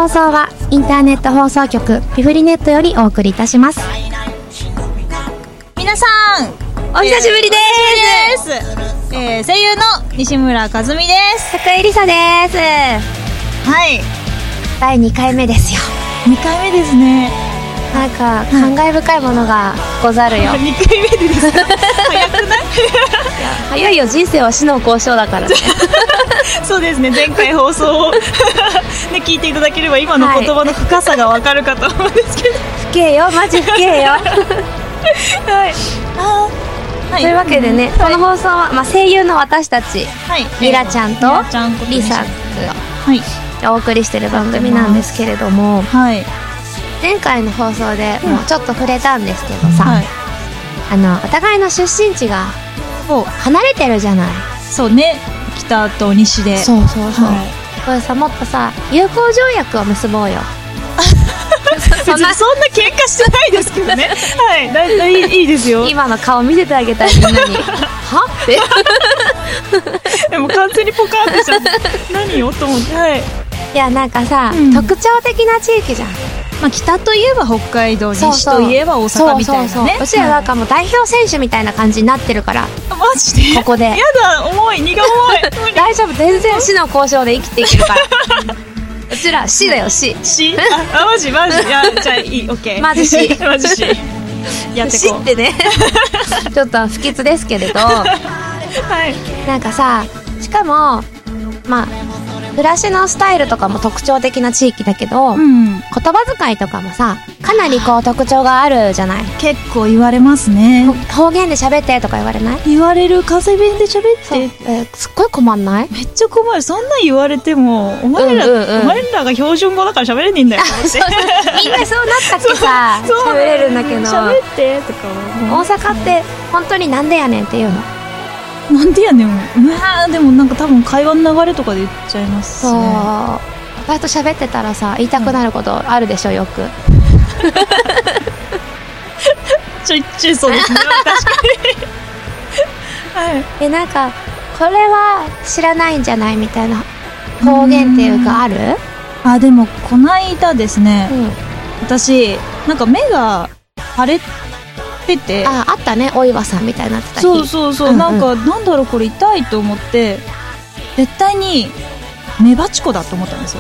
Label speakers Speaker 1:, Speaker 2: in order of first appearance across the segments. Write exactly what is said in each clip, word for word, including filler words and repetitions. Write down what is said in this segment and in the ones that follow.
Speaker 1: 放送はインターネット放送局ピフリネットよりお送りいたします。
Speaker 2: 皆さん
Speaker 1: お久しぶりで
Speaker 2: ーす、えー、声優の西村和美です。
Speaker 1: 坂井梨沙です。
Speaker 2: はい、
Speaker 1: だいにかいめですよ。
Speaker 2: にかいめですね。
Speaker 1: なんか感慨深いものがござるよ。
Speaker 2: にかいめでですか？早くない？
Speaker 1: 早いよ、人生は死の交渉だからね。
Speaker 2: そうですね、前回放送を、ね、聞いていただければ今の言葉の深さがわかるかと思うんですけど、
Speaker 1: 不敬よ、マジ不敬よ。はい、
Speaker 2: あはい、
Speaker 1: というわけでね、この放送は、まあ、声優の私たち、
Speaker 2: はい、
Speaker 1: リラちゃんとリサがお送りしてる番組なんですけれども、
Speaker 2: はい、
Speaker 1: 前回の放送でもうちょっと触れたんですけどさ、はい、あのお互いの出身地が離れてるじゃない。
Speaker 2: そうね、北と西で。
Speaker 1: そうそうそう、はい、これさ、もっとさ友好条約を結ぼうよ。
Speaker 2: そんなそんな喧嘩してないですけどね。はい、だいだいいいですよ。
Speaker 1: 今の顔見せてあげたい、みんなに。はって
Speaker 2: でも完全にポカーンってしちゃって何よと思って。はい、
Speaker 1: いや、なんかさ、うん、特徴的な地域じゃん。
Speaker 2: まあ、北といえば北海道、西といえば大阪みたいなね。そうそうそう、
Speaker 1: うちらなんかもう代表選手みたいな感じになってるから。
Speaker 2: マジで？
Speaker 1: ここで。や
Speaker 2: だ、重い、荷が重い。
Speaker 1: 大丈夫、全然死の交渉で生きていけるから。うちら死だよ、死。
Speaker 2: 死？あ、あ、マジマジ。いや、じゃあいい、オッケー。
Speaker 1: マジ死。
Speaker 2: マジ死。やってこう。
Speaker 1: 死ってね。ちょっと不吉ですけれど。はい。なんかさ、しかも、まあ、暮らしのスタイルとかも特徴的な地域だけど、うん、言葉遣いとかもさ、かなりこう特徴があるじゃない。
Speaker 2: 結構言われますね。
Speaker 1: 方言で喋ってとか言われない？
Speaker 2: 言われる。関西弁で喋って、
Speaker 1: えー、すっごい困んない？
Speaker 2: めっちゃ困る。そんなん言われてもお前ら、うんうんうん、お前らが標準語だから喋れねえんだよって
Speaker 1: みんなそうなったっけさ。喋れるんだけど、
Speaker 2: 喋ってとか。
Speaker 1: 大阪って本当になんでやねんっていうの。
Speaker 2: なんでやねん。まあでもなんか多分会話の流れとかで言っちゃいますね。そう、
Speaker 1: 割と喋ってたらさ、言いたくなることあるでしょ、よく。
Speaker 2: ちょいちょいそうですね。確かに。はい。
Speaker 1: え、なんかこれは知らないんじゃないみたいな方言っていうかある？
Speaker 2: あ、でもこないだですね、うん、私なんか目が腫れてて、
Speaker 1: あ、あったね、お岩さんみたいになってた日。
Speaker 2: そうそうそう、うんうん、なんかなんだろうこれ痛いと思って絶対にメバチコだと思ったんですよ。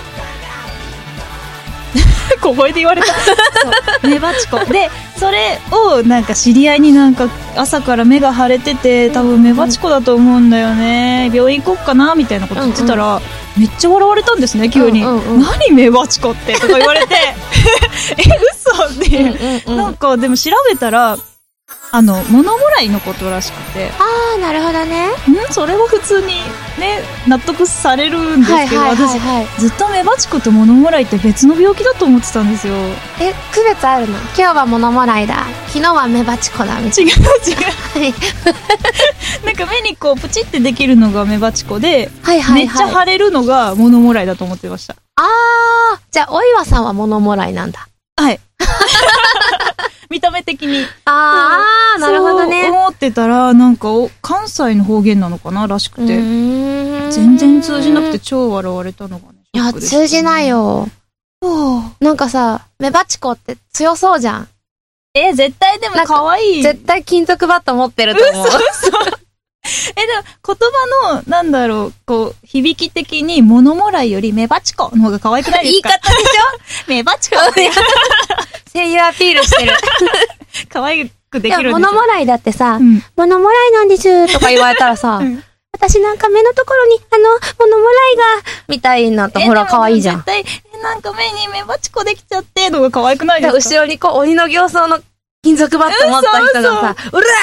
Speaker 2: 小声で言われた。そう、メバチコで、それをなんか知り合いになんか朝から目が腫れてて多分メバチコだと思うんだよね、病院行こっかなみたいなこと言ってたら、うんうん、めっちゃ笑われたんですね、急に。うんうんうん、何メバチコってとか言われてえ、嘘って、うんうんうん、なんかでも調べたらあの物もらいのことらしくて。
Speaker 1: ああ、なるほどね。
Speaker 2: ん、それは普通にね納得されるんですけど、はいはいはいはい、私ずっとメバチコと物もらいって別の病気だと思ってたんですよ。
Speaker 1: え、区別あるの？今日は物もらいだ、昨日はメバチコだみたいな。違う
Speaker 2: 違うなんか目にこうプチってできるのがメバチコで、はいはいはい、めっちゃ腫れるのが物もらいだと思ってました。
Speaker 1: あー、じゃあお岩さんは物もらいなんだ。
Speaker 2: はい見た目的に。
Speaker 1: ああ、なるほどね。
Speaker 2: そう思ってたらなんか関西の方言なのかならしくて、全然通じなくて超笑われたのがね。
Speaker 1: いや、通じないよ。なんかさ、メバチコって強そうじゃん。
Speaker 2: え、絶対でも可愛い。
Speaker 1: 絶対金属バット持ってると思う。
Speaker 2: 嘘嘘え、でも言葉のなんだろう、こう響き的に物もらいよりメバチコの方が可愛くないですか？
Speaker 1: 言い方でしょ？
Speaker 2: メバチコ
Speaker 1: 声優アピールしてる。
Speaker 2: 可愛くできるんですよ。
Speaker 1: 物もらいだってさ、うん、物もらいなんですとか言われたらさ、うん、私なんか目のところにあの物もらいがみたいなとほら可愛いじゃん。
Speaker 2: 絶対なんか目にメバチコできちゃってのが可愛くないですか？
Speaker 1: 後ろにこう鬼の形相の金属バット持った人がさ、うらーみたいな。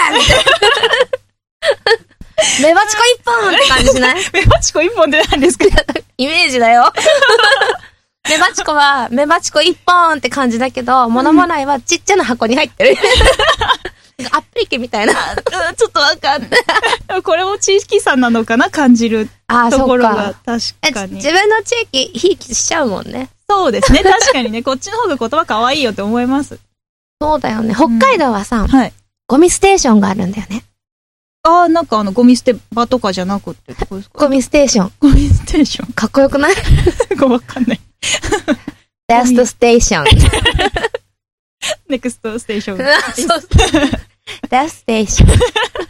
Speaker 1: メバチコ一本って感じしない？
Speaker 2: メバチコ一本って何ですか？
Speaker 1: イメージだよ。メバチコは、メバチコ一本って感じだけど、物もらいはちっちゃな箱に入ってる。アップリケみたいな。
Speaker 2: ちょっとわかんない。これも地域差なのかな、感じるところが。確かに。
Speaker 1: 自分の地域、ひいきしちゃうもんね。
Speaker 2: そうですね。確かにね。こっちの方が言葉可愛いよって思います。
Speaker 1: そうだよね。北海道はさ、うん、はい、ゴミステーションがあるんだよね。
Speaker 2: ああ、なんかあの、ゴミ捨て場とかじゃなくってとこですか？
Speaker 1: ゴミステーション。
Speaker 2: ゴミステーション。
Speaker 1: かっこよくない？
Speaker 2: わかんない。
Speaker 1: デストステーション。
Speaker 2: ネクストステーション。
Speaker 1: そう。デステーション。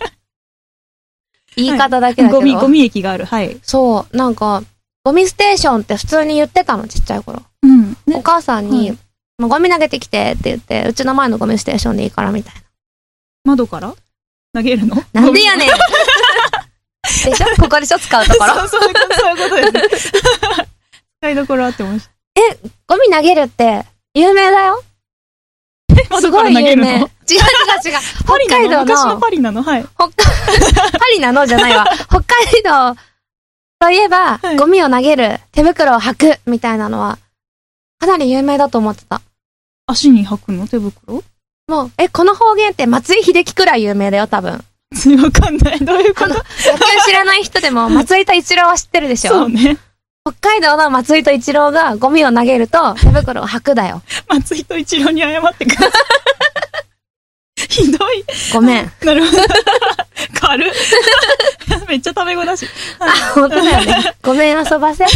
Speaker 1: 言い方だけだけど、
Speaker 2: はい、ゴミ、ゴミ液がある。はい。
Speaker 1: そう、なんか、ゴミステーションって普通に言ってたの、ちっちゃい頃。
Speaker 2: うん。
Speaker 1: ね、お母さんに、はい、もうゴミ投げてきてって言って、うちの前のゴミステーションでいいからみたいな。
Speaker 2: 窓から投げるの？
Speaker 1: なんでやねんでしょここでしょ使うところ。
Speaker 2: そう、そういうこと、そういうことです。使いどころあってました。
Speaker 1: え、ゴミ投げるって有名だよ。すごい有名。違う違う違う。北海道の。
Speaker 2: 昔のパリなのはい。
Speaker 1: 北パリなのじゃないわ。北海道といえば、はい、ゴミを投げる、手袋を履くみたいなのは、かなり有名だと思ってた。
Speaker 2: 足に履くの手袋？
Speaker 1: もう、え、この方言って松井秀喜くらい有名だよ、多分。
Speaker 2: わかんない。どういうこと？野球
Speaker 1: 知らない人でも、松井と一郎は知ってるでしょ？
Speaker 2: そうね。
Speaker 1: 北海道の松井と一郎がゴミを投げると手袋を履くだよ。
Speaker 2: 松井と一郎に謝ってください。ひどい。
Speaker 1: ごめん。
Speaker 2: なるほど。軽っ。めっちゃタメ語だし。
Speaker 1: あ、本当だよね。ごめん遊ばせ。え、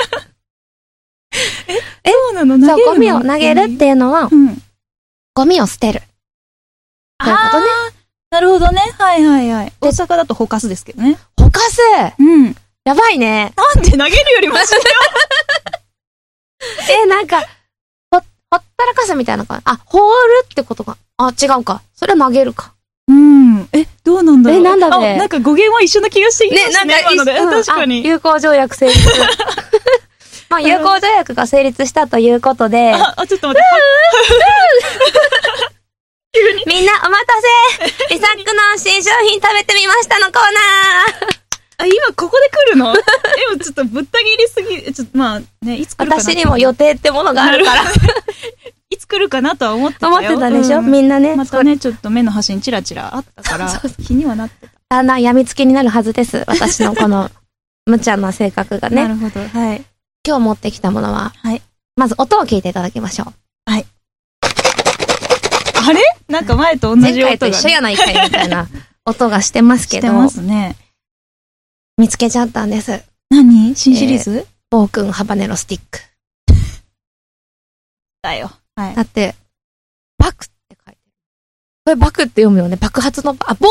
Speaker 2: え、そうなの？投げるの？
Speaker 1: そう、ゴミを投げるっていうのは、うん、ゴミを捨てる。
Speaker 2: ということね。なるほどね。はいはいはい。大阪だとほかすですけどね。
Speaker 1: ほかす？
Speaker 2: うん。
Speaker 1: やばいね。
Speaker 2: なんで投げるよりマシだよ。
Speaker 1: え、なんか、ほ、ほったらかすみたいな感じ。あ、放るってことか。あ、違うか。それは投げるか。
Speaker 2: うん。え、どうなんだろう。
Speaker 1: え、なんだべ。
Speaker 2: なんか語源は一緒な気がしてきましたね。ね、なんか一緒、うん、確かに。
Speaker 1: 友好条約成立。まあ、友好条約が成立したということで。
Speaker 2: あ、あ、ちょっと待って。
Speaker 1: みんなお待たせ。リサックの新商品食べてみましたのコーナー。
Speaker 2: あ、今ここで来るの？でもちょっとぶった切りすぎ、ちょっとまあね、いつ来るかな。
Speaker 1: 私にも予定ってものがあるから。
Speaker 2: いつ来るかなとは思ってたよ。
Speaker 1: 思ってたでしょ、うん、みんなね。
Speaker 2: またね、ちょっと目の端にチラチラあったから、そうそう気にはなってた。
Speaker 1: だんだん病みつきになるはずです。私のこの、無茶な性格がね。
Speaker 2: なるほど。はい。
Speaker 1: 今日持ってきたものは、はい。まず音を聞いていただきましょう。
Speaker 2: はい。あれ？なんか前と同じ音が、ね。
Speaker 1: 前回と一緒やないかいみたいな音がしてますけど。
Speaker 2: してますね。
Speaker 1: 見つけちゃったんです。
Speaker 2: 何？新シリーズ？
Speaker 1: えー、暴君ハバネロスティック。
Speaker 2: だよ。はい。
Speaker 1: だって、バクって書いてる。これバクって読むよね。爆発の、あ、棒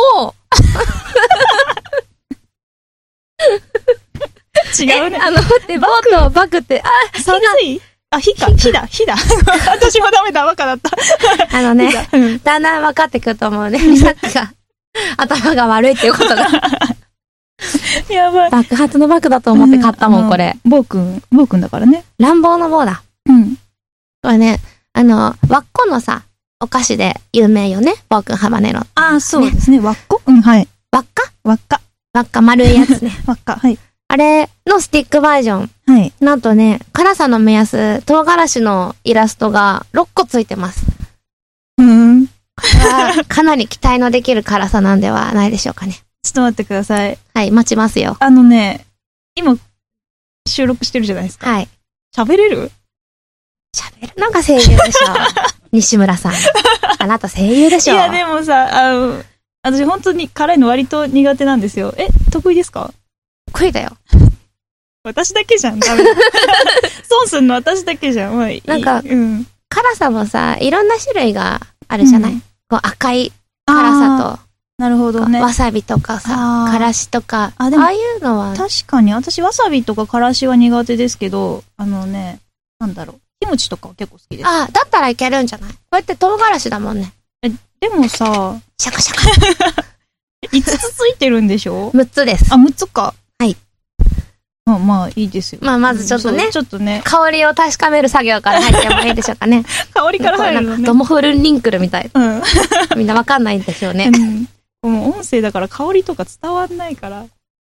Speaker 2: 違うね。
Speaker 1: あの、待って、棒とバクって、あ、
Speaker 2: 寒い？あ、火か、火だ、火だ。私もダメだ、バカだった。
Speaker 1: あのね、だんだん分かってくると思うね。リサックが、頭が悪いっていうことが。
Speaker 2: やばい。
Speaker 1: 爆発のバクだと思って買ったもん、うん、これ。
Speaker 2: 暴君、暴君だからね。
Speaker 1: 乱暴の棒だ。
Speaker 2: うん。
Speaker 1: これね、あの、わっこのさ、お菓子で有名よね。暴君ハバネロ。
Speaker 2: ああ、そうですね。わっこ？うん、はい。
Speaker 1: 輪っか？
Speaker 2: 輪っか。
Speaker 1: 輪っか丸いやつね。
Speaker 2: 輪っか、はい。
Speaker 1: あれのスティックバージョン。
Speaker 2: はい。
Speaker 1: なんとね、辛さの目安、唐辛子のイラストがろっこついてます。
Speaker 2: うーん。
Speaker 1: かなり期待のできる辛さなんではないでしょうかね。
Speaker 2: ちょっと待ってください。
Speaker 1: はい、待ちますよ。
Speaker 2: あのね、今、収録してるじゃないですか。
Speaker 1: はい。
Speaker 2: 喋れる？
Speaker 1: 喋るのが声優でしょ。西村さん。あなた声優でしょ。
Speaker 2: いや、でもさ、あの、私本当に辛いの割と苦手なんですよ。え、得意ですか？
Speaker 1: 得意だよ。
Speaker 2: 私だけじゃん。ダメだ。損すんの私だけじゃん。まあ、いい
Speaker 1: なんか、
Speaker 2: うん、
Speaker 1: 辛さもさ、いろんな種類があるじゃない、うん、こう赤い辛さと。
Speaker 2: なるほどね。
Speaker 1: わさびとかさ、からしとか、あ、でもああいうのは。
Speaker 2: 確かに、私わさびとかからしは苦手ですけど、あのね、なんだろう。キムチとかは結構好きです。
Speaker 1: ああ、だったらいけるんじゃない？こうやって唐辛子だもんね。
Speaker 2: え、でもさ、
Speaker 1: シャカシャカ。
Speaker 2: いつつついてるんでしょ？
Speaker 1: むっ つです。
Speaker 2: あ、むっつか。
Speaker 1: はい。
Speaker 2: まあまあ、いいですよ。
Speaker 1: まあ、まずちょっとね、
Speaker 2: ちょっとね。
Speaker 1: 香りを確かめる作業から入ってもいいでしょうかね。
Speaker 2: 香りから入るのね。
Speaker 1: ドモフルンリンクルみたい。
Speaker 2: うん。
Speaker 1: みんなわかんないんでしょうね。
Speaker 2: うん。もう音声だから香りとか伝わんないから。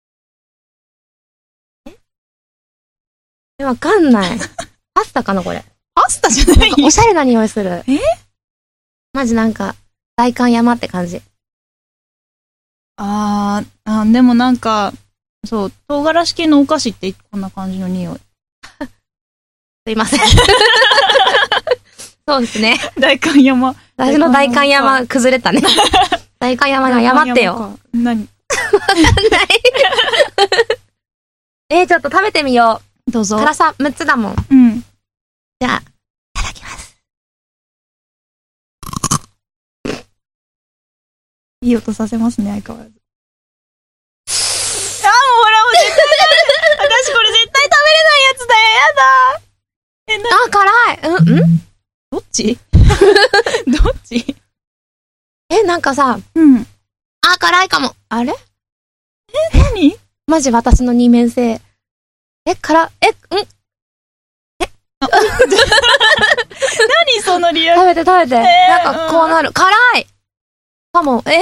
Speaker 1: え？わかんない。パスタかなこれ。
Speaker 2: パスタじゃないよ。
Speaker 1: おしゃれな匂いする。
Speaker 2: え？
Speaker 1: マジなんか、代官山って感じ。
Speaker 2: あー、あ、でもなんか、そう、唐辛子系のお菓子ってこんな感じの匂い。
Speaker 1: すいません。そうですね。
Speaker 2: 代官山。
Speaker 1: 私の代官山崩れたね。代官山が山ってよ。
Speaker 2: 何？わ
Speaker 1: かんない。えー、ちょっと食べてみよう。
Speaker 2: どうぞ。
Speaker 1: 辛さむっつだもん。
Speaker 2: うん。
Speaker 1: じゃあ、
Speaker 2: いい音させますね、相変わらず。あ、もうほら、もう絶対私これ絶対食べれないやつだよ、やだ。
Speaker 1: あ、辛い。うん、ん
Speaker 2: どっちどっち
Speaker 1: え、なんかさ、
Speaker 2: うん。
Speaker 1: あ、辛いかも。あれ
Speaker 2: え、何
Speaker 1: マジ私の二面性。え、辛、え、んえ
Speaker 2: 何そのリアク
Speaker 1: 食べて食べて。えー、なんかこうなる。うん、辛いかも。え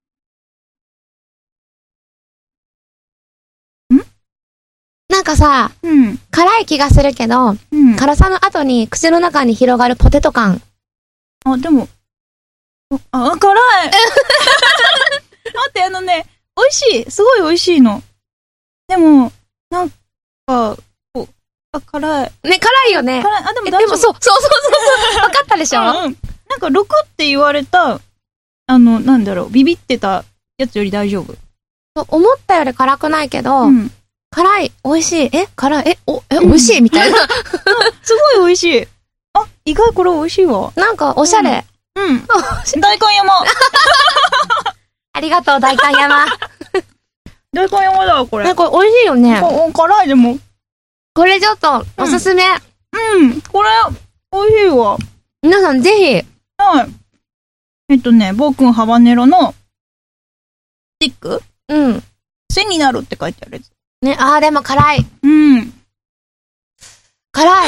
Speaker 1: んなんかさ、うん、辛い気がするけど、うん、辛さの後に口の中に広がるポテト感。
Speaker 2: あ、でも、あ、辛い待って、あのね、美味しい。すごい美味しいの。でも、なんか、こう、あ、辛い。
Speaker 1: ね、辛いよね。
Speaker 2: 辛い。あ、でも大丈夫。
Speaker 1: でもそう、そうそうそうそう。わかったでしょ、うん、うん。
Speaker 2: なんか、ろくって言われた、あの、なんだろう、ビビってたやつより大丈夫。
Speaker 1: 思ったより辛くないけど、うん、辛い、美味しい。え、辛い、え、お、え、美味しいみたいな。す
Speaker 2: ごい美味しい。あ、意外これ美味しいわ。
Speaker 1: なんか、おしゃれ。
Speaker 2: うん。うん、大根山。
Speaker 1: ありがとう、大根山。
Speaker 2: 大根山だわ、これ。
Speaker 1: ね、これ美味しいよね。
Speaker 2: 辛いでも。
Speaker 1: これちょっと、おすすめ。
Speaker 2: うん、うん、これ、美味しいわ。
Speaker 1: 皆さんぜひ。
Speaker 2: はい。えっとね、暴君ハバネロの、スティック
Speaker 1: うん。
Speaker 2: 背になるって書いてあるやつ。
Speaker 1: ね、あーでも辛い。
Speaker 2: うん。
Speaker 1: 辛い。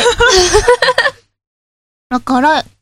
Speaker 2: あ、辛い。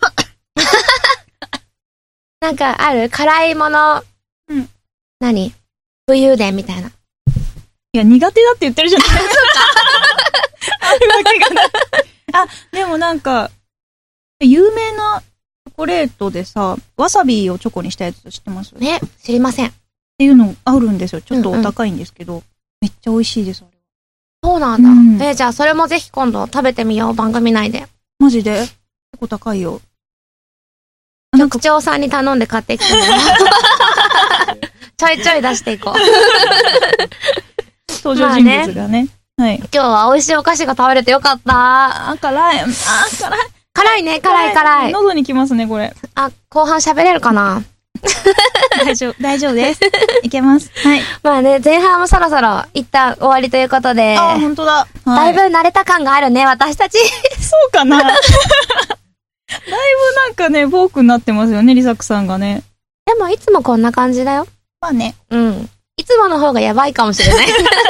Speaker 1: なんかある辛いもの。うん。何武勇伝みたいな。い
Speaker 2: や、苦手だって言ってるじゃないですか。あるわけがない。あ、でもなんか、有名なチョコレートでさ、わさびをチョコにしたやつ知ってます？
Speaker 1: ね、知りません。
Speaker 2: っていうのあるんですよ。ちょっとお高いんですけど、うんうん、めっちゃ美味しいです、あれは。
Speaker 1: そうなんだ。うん、え、じゃあそれもぜひ今度食べてみよう、番組内で。
Speaker 2: マジで？結構高いよ。
Speaker 1: 局長さんに頼んで買ってきてもらう。ちょいちょい出していこう。
Speaker 2: 登場人物がね。はい。
Speaker 1: 今日は美味しいお菓子が食べれてよかった。
Speaker 2: あ、辛い。あ、辛い。
Speaker 1: 辛いね、辛い辛い。
Speaker 2: 喉にきますね、これ。
Speaker 1: あ、後半喋れるかな？
Speaker 2: 大丈夫、大丈夫です。いけます。はい。
Speaker 1: まあね、前半もそろそろ一旦終わりということで。
Speaker 2: あ、本当だ。
Speaker 1: だいぶ慣れた感があるね、私たち。
Speaker 2: そうかな。だいぶなんかね、ボークになってますよね、リサクさんがね。
Speaker 1: でもいつもこんな感じだよ。
Speaker 2: まあね。
Speaker 1: うん。いつもの方がやばいかもしれない。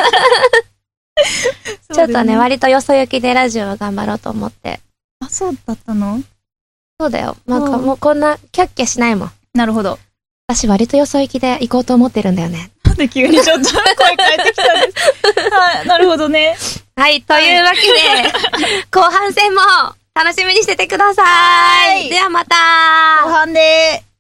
Speaker 1: ちょっとね、割とよそ行きでラジオを頑張ろうと思って。
Speaker 2: あ、そうだったの？
Speaker 1: そうだよ。なんかもうこんなキャッキャしないもん。
Speaker 2: なるほど。
Speaker 1: 私割とよそ行きで行こうと思ってるんだよね。
Speaker 2: なんで急にちょっと声変えてきたんですか？はい、なるほどね。
Speaker 1: はい、というわけで、後半戦も楽しみにしててください。ではまた
Speaker 2: 後半で